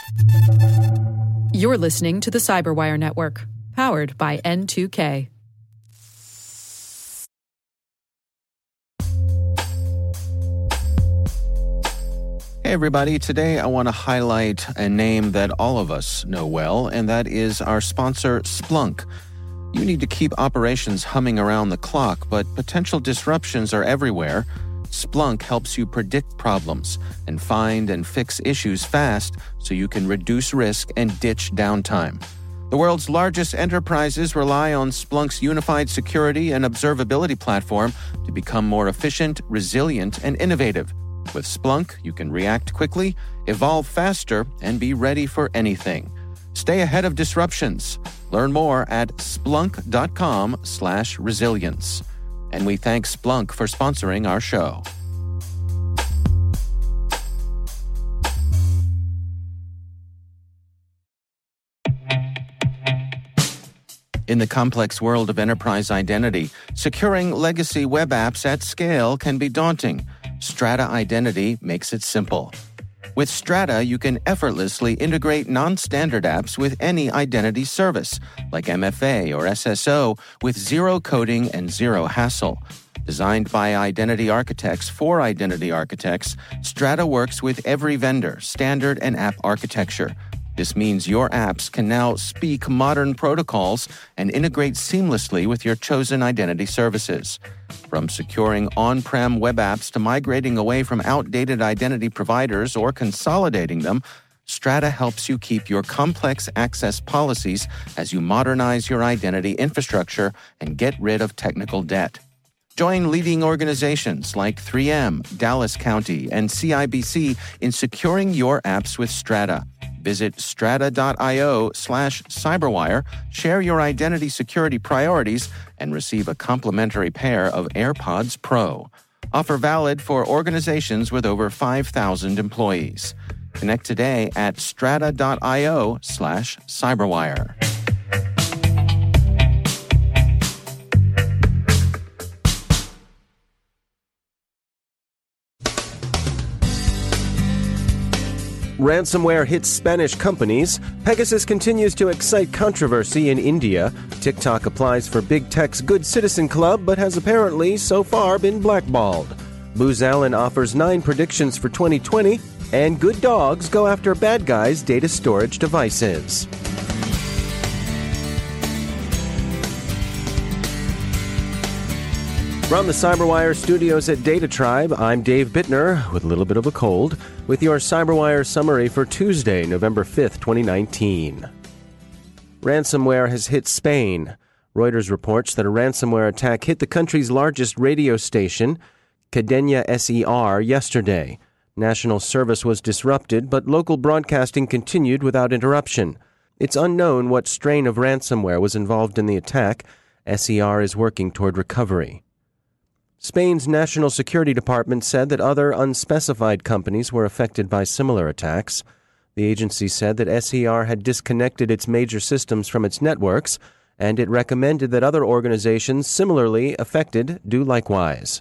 You're listening to the Cyberwire Network, powered by N2K. Hey everybody, today I want to highlight a name that all of us know well, and that is our sponsor, Splunk. You need to keep operations humming around the clock, but potential disruptions are everywhere. Splunk helps you predict problems and find and fix issues fast so you can reduce risk and ditch downtime. The world's largest enterprises rely on Splunk's unified security and observability platform to become more efficient, resilient, and innovative. With Splunk, you can react quickly, evolve faster, and be ready for anything. Stay ahead of disruptions. Learn more at splunk.com/resilience. And we thank Splunk for sponsoring our show. In the complex world of enterprise identity, securing legacy web apps at scale can be daunting. Strata Identity makes it simple. With Strata, you can effortlessly integrate non-standard apps with any identity service, like MFA or SSO, with zero coding and zero hassle. Designed by identity architects for identity architects, Strata works with every vendor, standard, and app architecture. This means your apps can now speak modern protocols and integrate seamlessly with your chosen identity services. From securing on-prem web apps to migrating away from outdated identity providers or consolidating them, Strata helps you keep your complex access policies as you modernize your identity infrastructure and get rid of technical debt. Join leading organizations like 3M, Dallas County, and CIBC in securing your apps with Strata. Visit strata.io/cyberwire, share your identity security priorities, and receive a complimentary pair of AirPods Pro. Offer valid for organizations with over 5,000 employees. Connect today at strata.io/cyberwire. Ransomware hits Spanish companies. Pegasus continues to excite controversy in India. TikTok applies for Big Tech's Good Citizen Club, but has apparently so far been blackballed. Booz Allen offers 9 predictions for 2020, and good dogs go after bad guys' data storage devices. From the Cyberwire studios at Data Tribe, I'm Dave Bittner, with a little bit of a cold, with your Cyberwire summary for Tuesday, November 5th, 2019. Ransomware has hit Spain. Reuters reports that a ransomware attack hit the country's largest radio station, Cadena SER, yesterday. National service was disrupted, but local broadcasting continued without interruption. It's unknown what strain of ransomware was involved in the attack. SER is working toward recovery. Spain's National Security Department said that other unspecified companies were affected by similar attacks. The agency said that SER had disconnected its major systems from its networks, and it recommended that other organizations similarly affected do likewise.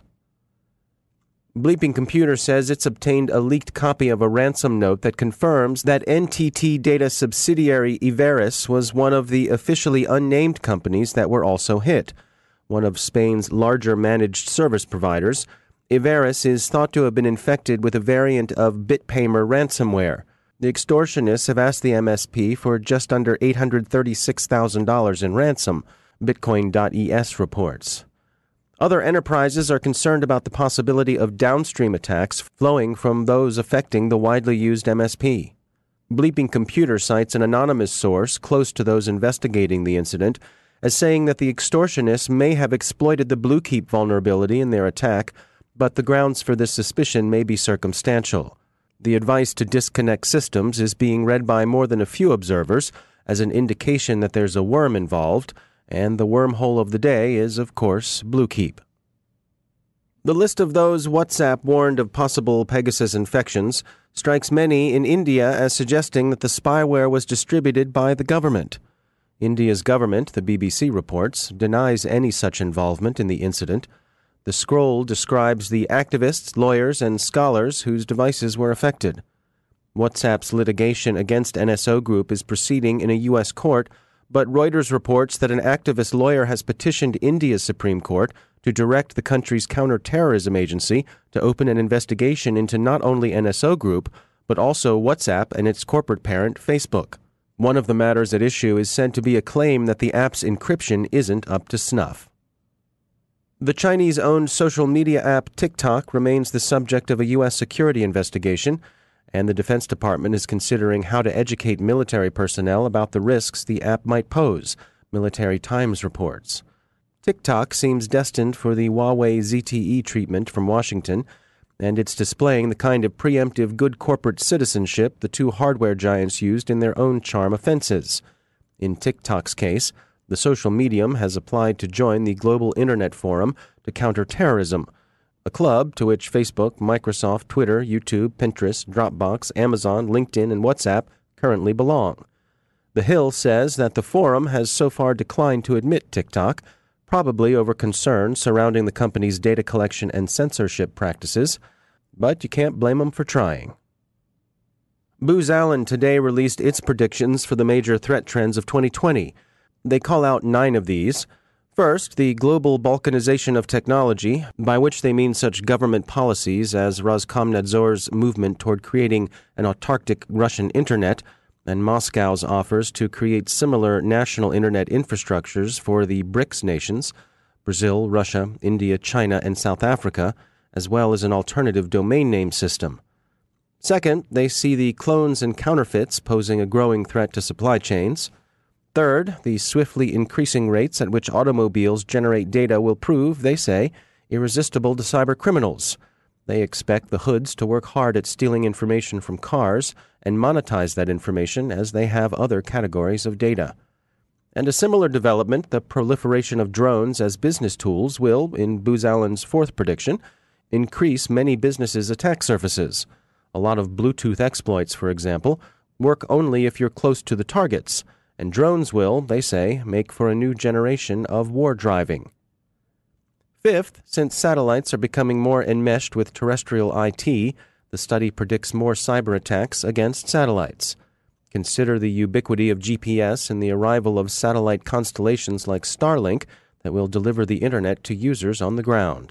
Bleeping Computer says it's obtained a leaked copy of a ransom note that confirms that NTT Data subsidiary Everis was one of the officially unnamed companies that were also hit. One of Spain's larger managed service providers, Everis is thought to have been infected with a variant of BitPaymer ransomware. The extortionists have asked the MSP for just under $836,000 in ransom, Bitcoin.es reports. Other enterprises are concerned about the possibility of downstream attacks flowing from those affecting the widely used MSP. Bleeping Computer cites an anonymous source close to those investigating the incident as saying that the extortionists may have exploited the Bluekeep vulnerability in their attack, but the grounds for this suspicion may be circumstantial. The advice to disconnect systems is being read by more than a few observers as an indication that there's a worm involved, and the wormhole of the day is, of course, Bluekeep. The list of those WhatsApp warned of possible Pegasus infections strikes many in India as suggesting that the spyware was distributed by the government. India's government, the BBC reports, denies any such involvement in the incident. The scroll describes the activists, lawyers, and scholars whose devices were affected. WhatsApp's litigation against NSO Group is proceeding in a U.S. court, but Reuters reports that an activist lawyer has petitioned India's Supreme Court to direct the country's counterterrorism agency to open an investigation into not only NSO Group, but also WhatsApp and its corporate parent, Facebook. One of the matters at issue is said to be a claim that the app's encryption isn't up to snuff. The Chinese-owned social media app TikTok remains the subject of a U.S. security investigation, and the Defense Department is considering how to educate military personnel about the risks the app might pose, Military Times reports. TikTok seems destined for the Huawei ZTE treatment from Washington, and it's displaying the kind of preemptive good corporate citizenship the two hardware giants used in their own charm offenses. In TikTok's case, the social medium has applied to join the Global Internet Forum to counter terrorism, a club to which Facebook, Microsoft, Twitter, YouTube, Pinterest, Dropbox, Amazon, LinkedIn, and WhatsApp currently belong. The Hill says that the forum has so far declined to admit TikTok, probably over concerns surrounding the company's data collection and censorship practices, but you can't blame them for trying. Booz Allen today released its predictions for the major threat trends of 2020. They call out 9 of these. First, the global balkanization of technology, by which they mean such government policies as Roskomnadzor's movement toward creating an autarkic Russian internet and Moscow's offers to create similar national internet infrastructures for the BRICS nations, Brazil, Russia, India, China, and South Africa, as well as an alternative domain name system. Second, they see the clones and counterfeits posing a growing threat to supply chains. Third, the swiftly increasing rates at which automobiles generate data will prove, they say, irresistible to cyber criminals. They expect the hoods to work hard at stealing information from cars and monetize that information as they have other categories of data. And a similar development, the proliferation of drones as business tools, will, in Booz Allen's fourth prediction, increase many businesses' attack surfaces. A lot of Bluetooth exploits, for example, work only if you're close to the targets, and drones will, they say, make for a new generation of war driving. Fifth, since satellites are becoming more enmeshed with terrestrial IT, the study predicts more cyber attacks against satellites. Consider the ubiquity of GPS and the arrival of satellite constellations like Starlink that will deliver the internet to users on the ground.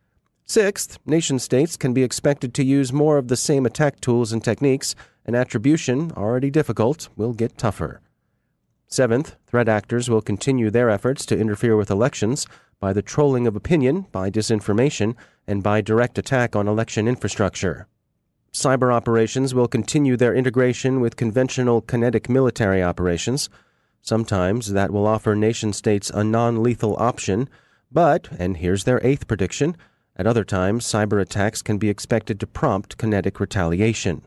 Sixth, nation-states can be expected to use more of the same attack tools and techniques, and attribution, already difficult, will get tougher. Seventh, threat actors will continue their efforts to interfere with elections by the trolling of opinion, by disinformation, and by direct attack on election infrastructure. Cyber operations will continue their integration with conventional kinetic military operations. Sometimes that will offer nation-states a non-lethal option, but, and here's their eighth prediction, at other times cyber attacks can be expected to prompt kinetic retaliation.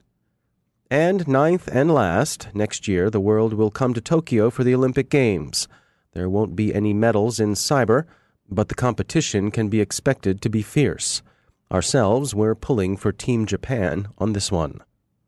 And ninth and last, next year the world will come to Tokyo for the Olympic Games. There won't be any medals in cyber, but the competition can be expected to be fierce. Ourselves, we're pulling for Team Japan on this one.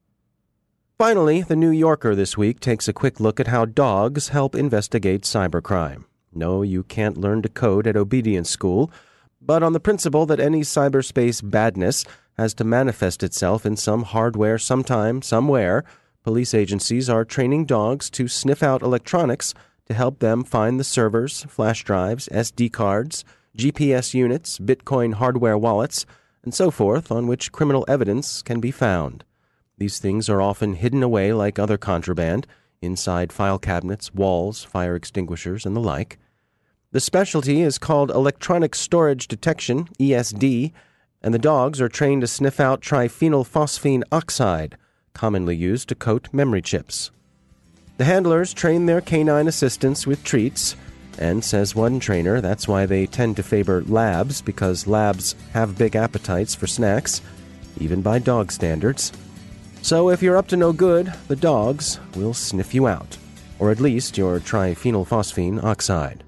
Finally, the New Yorker this week takes a quick look at how dogs help investigate cybercrime. No, you can't learn to code at obedience school, but on the principle that any cyberspace badness has to manifest itself in some hardware sometime, somewhere, police agencies are training dogs to sniff out electronics to help them find the servers, flash drives, SD cards, GPS units, Bitcoin hardware wallets, and so forth on which criminal evidence can be found. These things are often hidden away like other contraband, inside file cabinets, walls, fire extinguishers, and the like. The specialty is called electronic storage detection, ESD, and the dogs are trained to sniff out triphenylphosphine oxide, commonly used to coat memory chips. The handlers train their canine assistants with treats, and, says one trainer, that's why they tend to favor labs, because labs have big appetites for snacks, even by dog standards. So if you're up to no good, the dogs will sniff you out, or at least your triphenylphosphine oxide.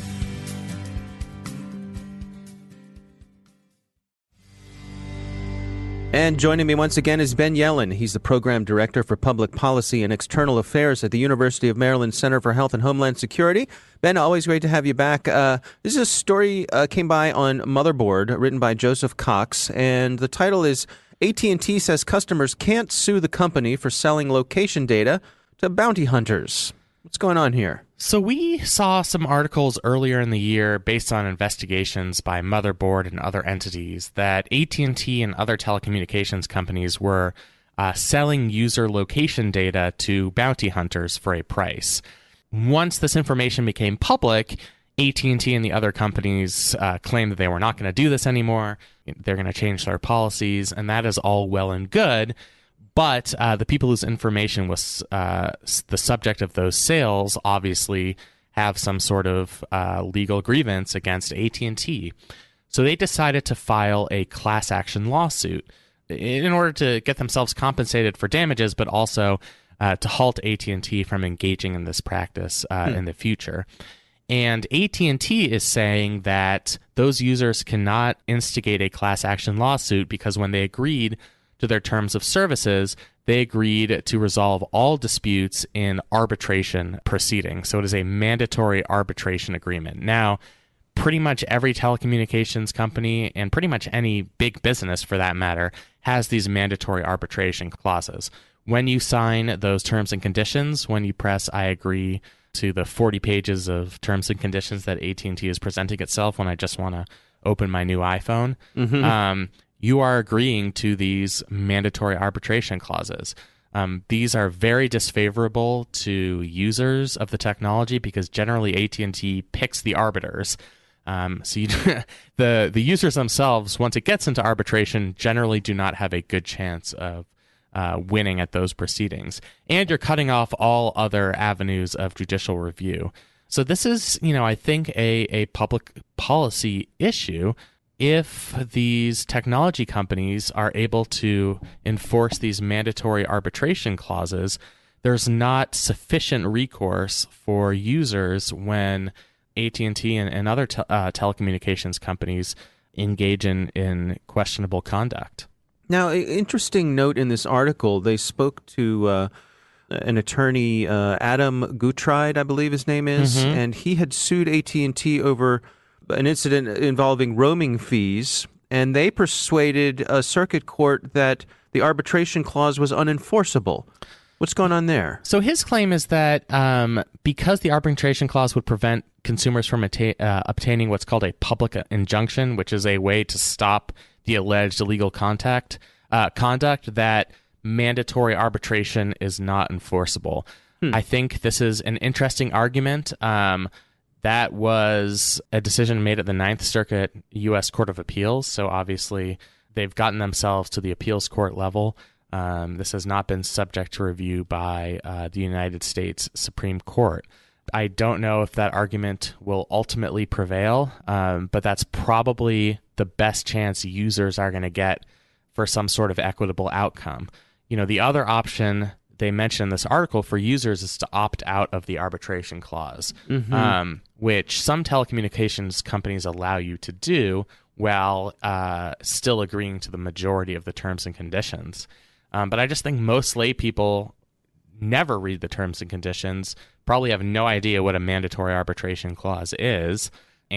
And joining me once again is Ben Yelin. He's the Program Director for Public Policy and External Affairs at the University of Maryland Center for Health and Homeland Security. Ben, always great to have you back. This is a story came by on Motherboard, written by Joseph Cox, and the title is AT&T says customers can't sue the company for selling location data to bounty hunters. What's going on here? So we saw some articles earlier in the year based on investigations by Motherboard and other entities that AT&T and other telecommunications companies were selling user location data to bounty hunters for a price. Once this information became public, AT&T and the other companies claimed that they were not going to do this anymore. They're going to change their policies, and that is all well and good. But the people whose information was the subject of those sales obviously have some sort of legal grievance against AT&T. So they decided to file a class action lawsuit in order to get themselves compensated for damages, but also to halt AT&T from engaging in this practice in the future. And AT&T is saying that those users cannot instigate a class action lawsuit because when they agreed to their terms of services, they agreed to resolve all disputes in arbitration proceedings. So it is a mandatory arbitration agreement. Now, pretty much every telecommunications company and pretty much any big business for that matter has these mandatory arbitration clauses. When you sign those terms and conditions, when you press I agree to the 40 pages of terms and conditions that AT&T is presenting itself when I just want to open my new iPhone, you are agreeing to these mandatory arbitration clauses. These are very disfavorable to users of the technology because generally AT&T picks the arbiters. So the users themselves, once it gets into arbitration, generally do not have a good chance of winning at those proceedings. And you're cutting off all other avenues of judicial review. So this is, I think a public policy issue. If these technology companies are able to enforce these mandatory arbitration clauses, there's not sufficient recourse for users when AT&T and other telecommunications companies engage in questionable conduct. Now, an interesting note in this article, they spoke to an attorney, Adam Gutride, I believe his name is, and he had sued AT&T over an incident involving roaming fees, and they persuaded a circuit court that the arbitration clause was unenforceable. What's going on there? So his claim is that because the arbitration clause would prevent consumers from obtaining what's called a public injunction, which is a way to stop the alleged illegal conduct, that mandatory arbitration is not enforceable. I think this is an interesting argument. That was a decision made at the Ninth Circuit U.S. Court of Appeals. So obviously they've gotten themselves to the appeals court level. This has not been subject to review by the United States Supreme Court. I don't know if that argument will ultimately prevail, but that's probably the best chance users are going to get for some sort of equitable outcome. The other option they mentioned in this article for users is to opt out of the arbitration clause, which some telecommunications companies allow you to do while still agreeing to the majority of the terms and conditions. But I just think most lay people never read the terms and conditions, probably have no idea what a mandatory arbitration clause is,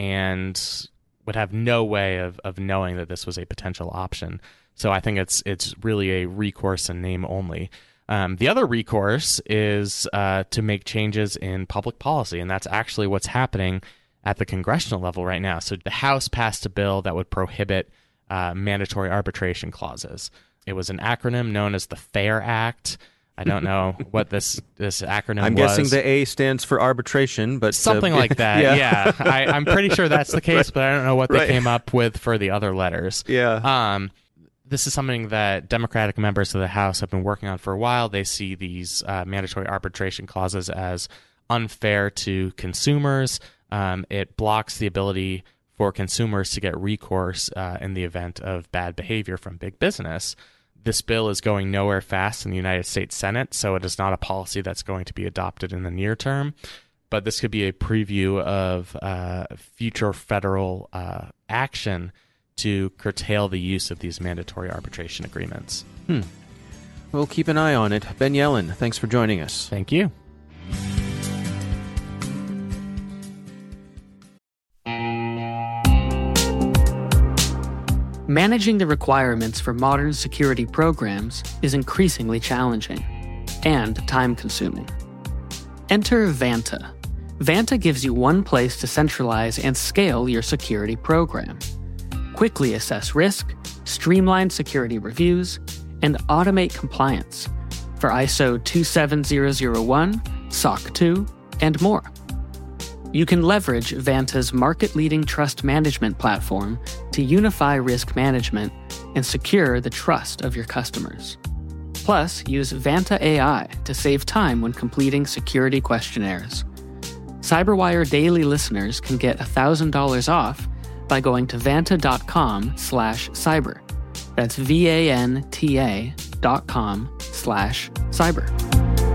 and would have no way of knowing that this was a potential option. So I think it's really a recourse in name only. The other recourse is to make changes in public policy, and that's actually what's happening at the congressional level right now. So the House passed a bill that would prohibit mandatory arbitration clauses. It was an acronym known as the FAIR Act. I don't know what this acronym was. I'm guessing the A stands for arbitration, but something like that. Yeah. I'm pretty sure that's the case, but I don't know what they came up with for the other letters. Yeah. This is something that Democratic members of the House have been working on for a while. They see these mandatory arbitration clauses as unfair to consumers. It blocks the ability for consumers to get recourse in the event of bad behavior from big business. This bill is going nowhere fast in the United States Senate, so it is not a policy that's going to be adopted in the near term. But this could be a preview of future federal action to curtail the use of these mandatory arbitration agreements. We'll keep an eye on it. Ben Yelin, thanks for joining us. Thank you. Managing the requirements for modern security programs is increasingly challenging and time-consuming. Enter Vanta. Vanta gives you one place to centralize and scale your security program. Quickly assess risk, streamline security reviews, and automate compliance for ISO 27001, SOC 2, and more. You can leverage Vanta's market-leading trust management platform to unify risk management and secure the trust of your customers. Plus, use Vanta AI to save time when completing security questionnaires. CyberWire Daily listeners can get $1,000 off by going to vanta.com/cyber. That's vanta.com/cyber.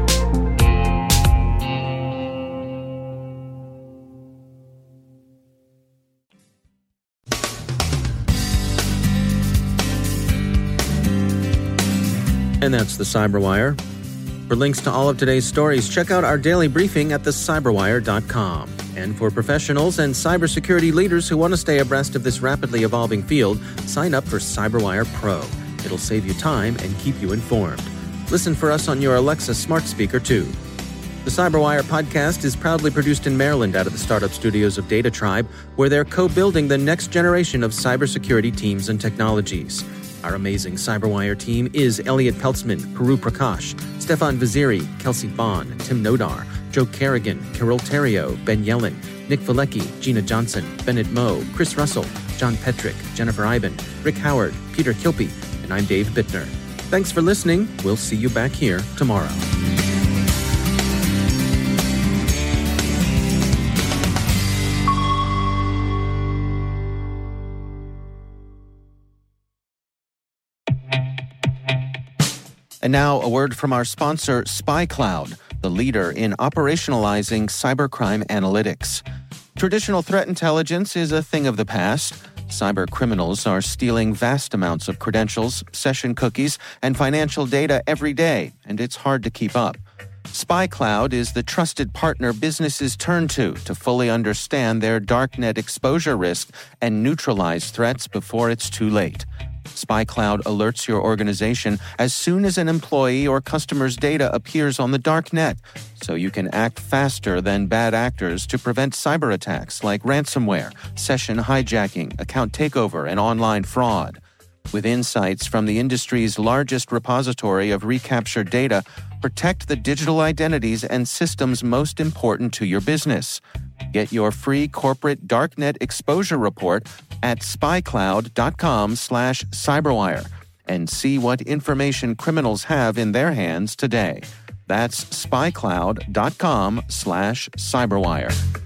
And that's the CyberWire. For links to all of today's stories, check out our daily briefing at thecyberwire.com. And for professionals and cybersecurity leaders who want to stay abreast of this rapidly evolving field, sign up for CyberWire Pro. It'll save you time and keep you informed. Listen for us on your Alexa smart speaker, too. The CyberWire podcast is proudly produced in Maryland out of the startup studios of Data Tribe, where they're co-building the next generation of cybersecurity teams and technologies. Our amazing CyberWire team is Elliot Peltzman, Puru Prakash, Stefan Vaziri, Kelsey Bond, Tim Nodar, Joe Kerrigan, Carol Terrio, Ben Yellen, Nick Valecki, Gina Johnson, Bennett Moe, Chris Russell, John Petrick, Jennifer Iben, Rick Howard, Peter Kilpie, and I'm Dave Bittner. Thanks for listening. We'll see you back here tomorrow. And now, a word from our sponsor, SpyCloud, the leader in operationalizing cybercrime analytics. Traditional threat intelligence is a thing of the past. Cyber criminals are stealing vast amounts of credentials, session cookies, and financial data every day, and it's hard to keep up. SpyCloud is the trusted partner businesses turn to fully understand their darknet exposure risk and neutralize threats before it's too late. SpyCloud alerts your organization as soon as an employee or customer's data appears on the dark net, so you can act faster than bad actors to prevent cyber attacks like ransomware, session hijacking, account takeover, and online fraud. With insights from the industry's largest repository of recaptured data, protect the digital identities and systems most important to your business. Get your free corporate darknet exposure report at spycloud.com/cyberwire and see what information criminals have in their hands today. That's spycloud.com/cyberwire.